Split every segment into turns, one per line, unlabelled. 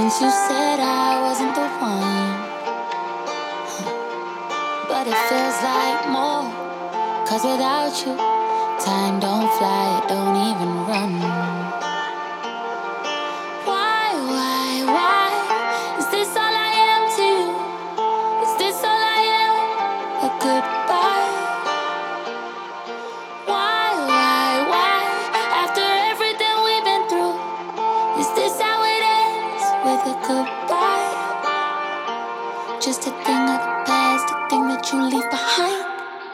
since you said I wasn't the one. But it feels like more, 'cause without you, time don't fly, it don't even run. Why? Is this all I am to you? Is this all I am? A goodbye? Why? After everything we've been through, is this how it ends? With a goodbye? Just a thing of the past, a thing that you leave behind.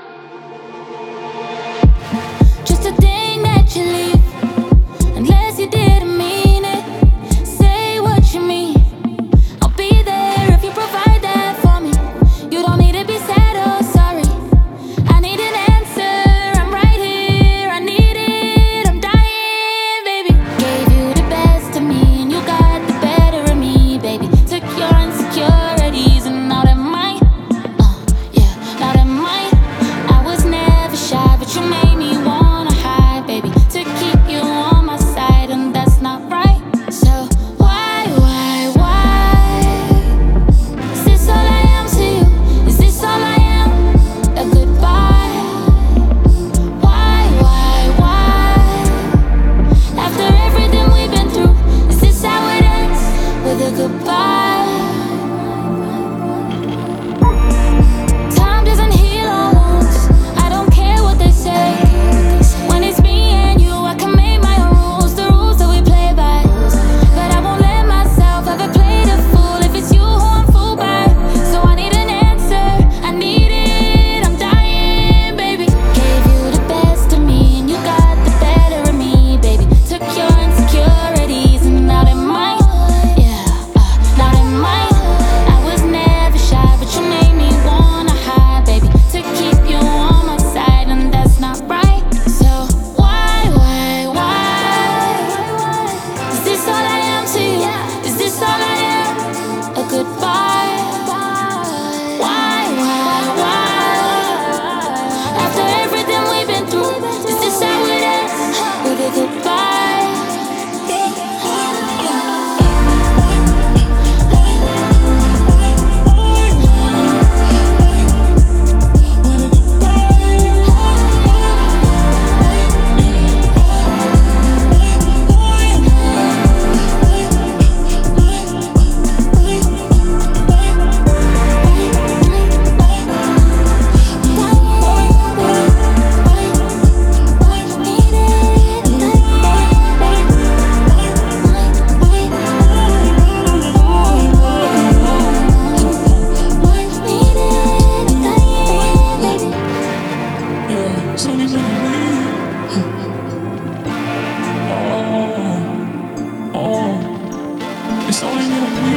Just a thing that you leave, unless you didn't mean it. Say what you mean, I'll be there if you provide that for me. You don't need to be sad or sorry, I need an answer, I'm right here, I need it, I'm dying, baby. Gave you the best of me and you got the better of me, baby. Took your insecurities and now they're mine. Yeah, now they're mine. I was never shy, but you made me wanna hide, baby. To keep you on my side, and that's not right. So why? Is this all I am to you? Is this all I am? A goodbye? Why? After everything we've been through, is this how it ends? With a goodbye? Time doesn't heal our wounds, I don't care what they say. When it's me and you, I can make my own rules, the rules that we play by. But I won't let myself ever play the fool if it's you who I'm fooled by. So I need an answer, I need it, I'm dying, baby. Gave you the best of me and you got the better of me, baby. Took your insecurities and now they're mine. Yeah, now they're mine. I was never shy, but you made me wanna hide, baby. To keep you on my side, and that's not right. So why? Is this all I am to you? Is this all I am? A goodbye? Why? After everything we've been through, is this how it ends? With a goodbye?
It's only gonna be